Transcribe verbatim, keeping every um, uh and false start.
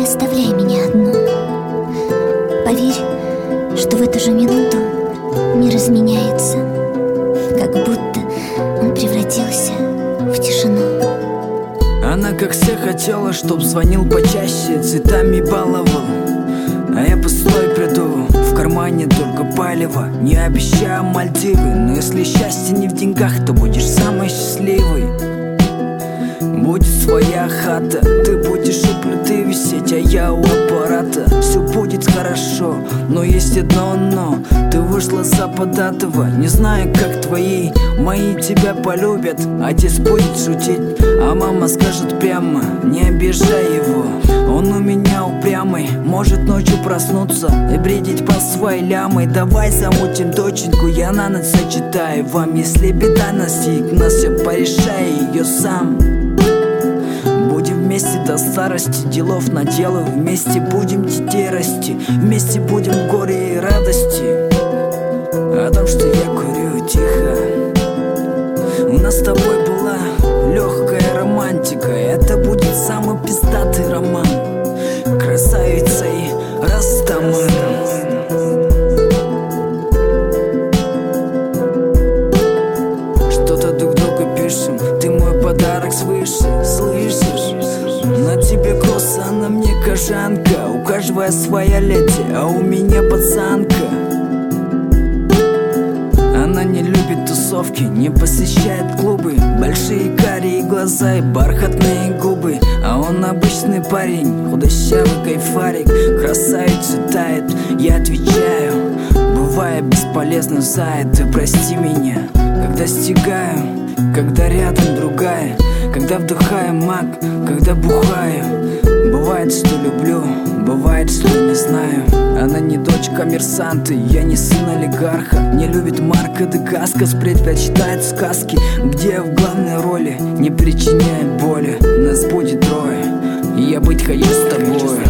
оставляй меня одну. Поверь, что в эту же минуту мир изменяется, как будто он превратился в тишину. Она, как все, хотела, чтоб звонил почаще, цветами баловал. А я пустой приду, в кармане только палево. Не обещаю Мальдивы, но если счастье не в деньгах, то будешь самой счастливой. Будет своя хата, ты будешь у плиты висеть, а я у аппарата. Все будет хорошо, но есть одно но. Ты вышла за податого, не знаю, как твои. Мои тебя полюбят, отец будет шутить, а мама скажет прямо: не обижай его, он у меня упрямый. Может ночью проснуться и бредить по своей лямой. Давай замутим доченьку, я на ночь зачитаю вам. Если беда настиг нас, все порешай ее сам. Будем вместе до старости, делов наделав. Вместе будем детей расти, вместе будем в горе и радости. О том, что я курю тихо. У нас с тобой была легкая романтика. Это будет самый пиздатый роман. Красавица и Растаман. Что-то друг другу пишем, ты мой подарок свыше, слышишь? На тебе коса, а на мне кожанка. У каждого своя леди, а у меня пацанка. Она не любит тусовки, не посещает клубы. Большие карие глаза и бархатные губы. А он обычный парень, худощавый кайфарик. Красавица тает, я отвечаю: бывая бесполезно, заяц, ты прости меня. Когда стигаю, когда рядом другая, когда вдыхаю мак, когда бухаю. Бывает, что люблю, бывает, что не знаю. Она не дочь коммерсанта, я не сын олигарха. Не любит Марка де Каскас, предпочитает сказки, где я в главной роли, не причиняет боли. Нас будет трое, и я быть хочу с тобой.